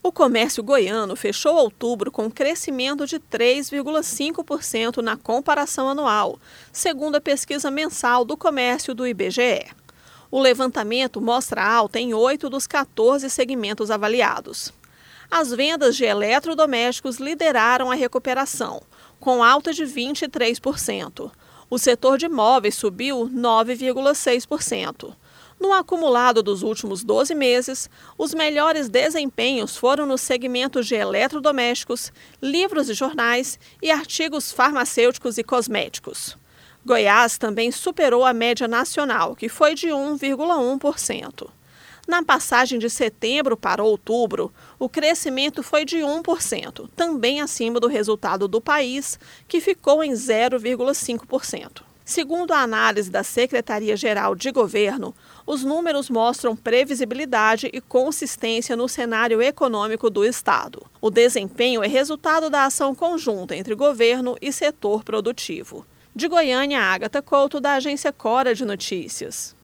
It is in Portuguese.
O comércio goiano fechou outubro com crescimento de 3,5% na comparação anual, segundo a pesquisa mensal do comércio do IBGE. O levantamento mostra alta em 8 dos 14 segmentos avaliados. As vendas de eletrodomésticos lideraram a recuperação, com alta de 23%. O setor de móveis subiu 9,6%. No acumulado dos últimos 12 meses, os melhores desempenhos foram nos segmentos de eletrodomésticos, livros e jornais e artigos farmacêuticos e cosméticos. Goiás também superou a média nacional, que foi de 1,1%. Na passagem de setembro para outubro, o crescimento foi de 1%, também acima do resultado do país, que ficou em 0,5%. Segundo a análise da Secretaria-Geral de Governo, os números mostram previsibilidade e consistência no cenário econômico do Estado. O desempenho é resultado da ação conjunta entre governo e setor produtivo. De Goiânia, Ágata Couto, da agência Cora de Notícias.